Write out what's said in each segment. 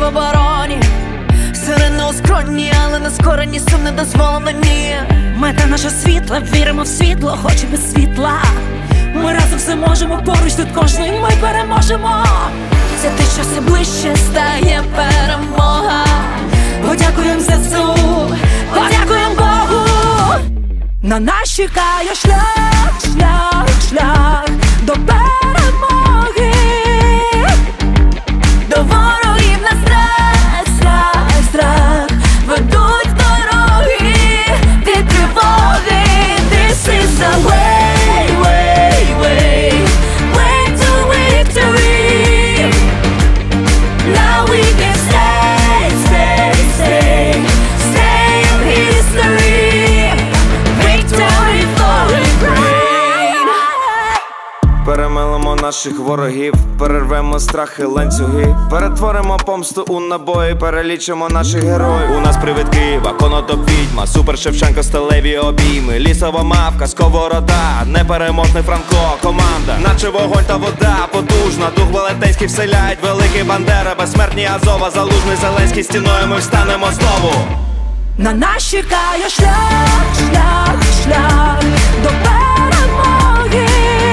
в обороні. Сирена у скроні, але на скорені сум не дозволено, ні. Мета наша світла, віримо в світло, хоч і без світла. Ми разом все можемо, поруч тут кожний ми переможемо. Це те, що все ближче стає перемога. Подякуємо ЗСУ, подякуємо Богу. На нас чекає шлях, шлях, шлях до перемоги. До ворогів на страх, страх, страх ведуть дороги від тривоги. This is the way, way, way, way to victory. Now we can stay, stay, stay, stay in history. Victory for Ukraine. Перемелимо наших ворогів, перервемо страхи, ланцюги, перетворимо помсту у набої, перелічимо наших героїв. У нас привид Києва, Конотоп, відьма, Супер Шевченко, сталеві обійми, лісова мавка, сковорода, непереможний Франко, команда, наче вогонь та вода, потужна, дух велетенський вселяють великий Бандера, безсмертні Азова, Залужний, Зеленський, стіною ми встанемо знову. На нас чекає шлях, шлях, шлях до перемоги.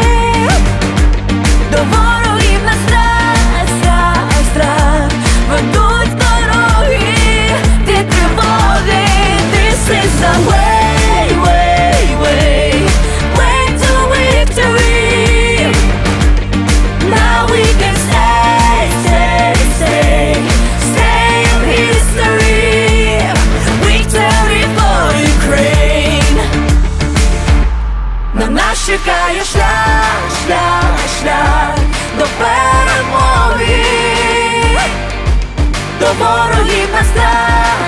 До ворогів на страх, страх, страх ведуть дороги від тривоги. This is the way, way, way, way to victory. Now we can stay, stay, stay, stay in history. Victory for Ukraine. На нас чекає шлях, шлях, шлях до перемоги. До ворогів на страх.